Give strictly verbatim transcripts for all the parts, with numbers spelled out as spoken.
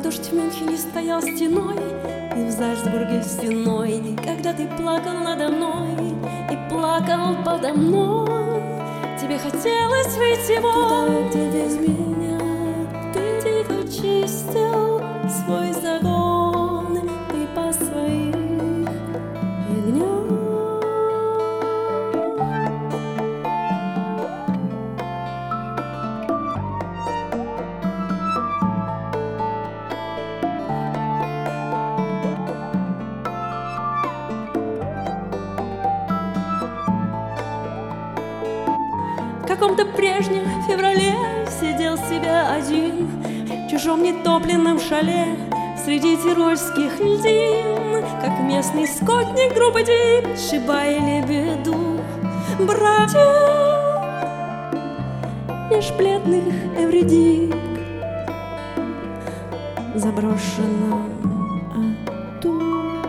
Дождь в Мюнхене стоял стеной, и в Зальцбурге стеной, когда ты плакал надо мной и плакал подо мной. Тебе хотелось выйти вон, где без меня ты тихо чистил свой загон, ты по своим ягням. В каком-то прежнем феврале сидел себя один в чужом нетопленном шале среди тирольских льдин, как местный скотник группы Дип, шибая лебеду братья меж бледных эвредик заброшенном аду.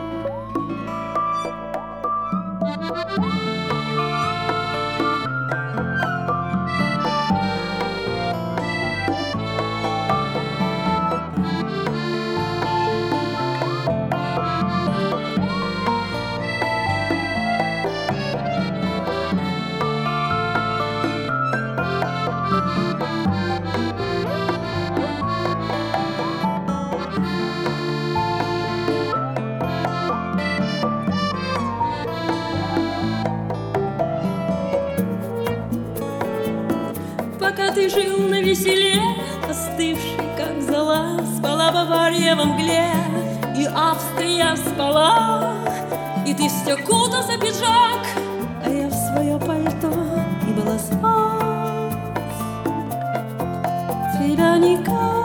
Пока ты жил на веселе, остывший, как зола, спала Бавария во мгле, и Австрия спала, и ты все кутался в пиджак, а я в свое пальто и была спать. Тебя никак